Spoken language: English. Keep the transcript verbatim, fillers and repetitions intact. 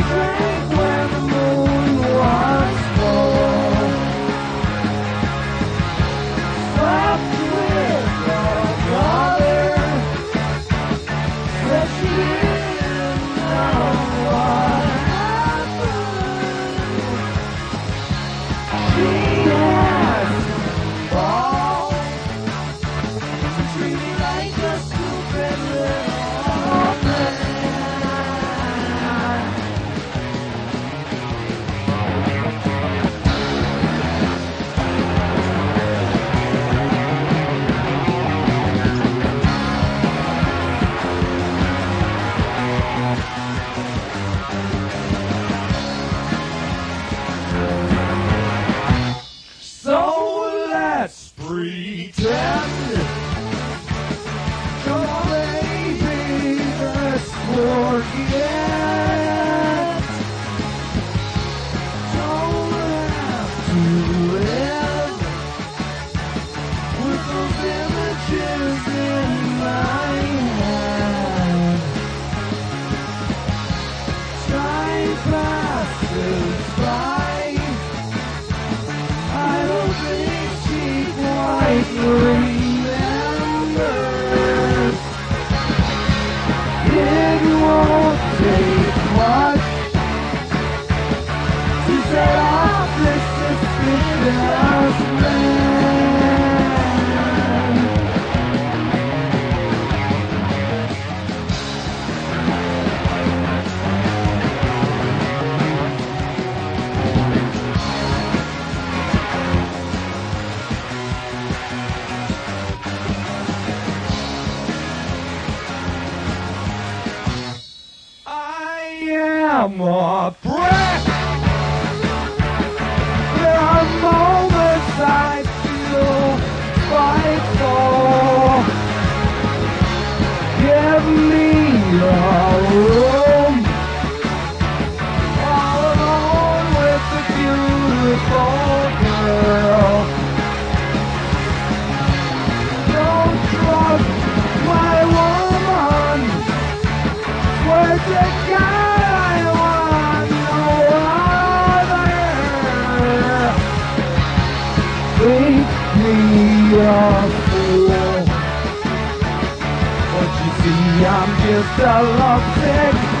drank when the moon was full. Slept with her brother, but she didn't know what happened. She has balls. She treated me like a stupid little man. So let's pretend, come on baby, let's forget. Don't have to live with those images in my head. Time passes by, I don't think she quite remembers. It won't take much to set off this suspicious man. I am a brat. There are moments I feel spiteful. Give me a room all alone with the beautiful girl. Don't trust my woman. Swear to God I want no other. Think me a fool, but you see I'm just a lovesick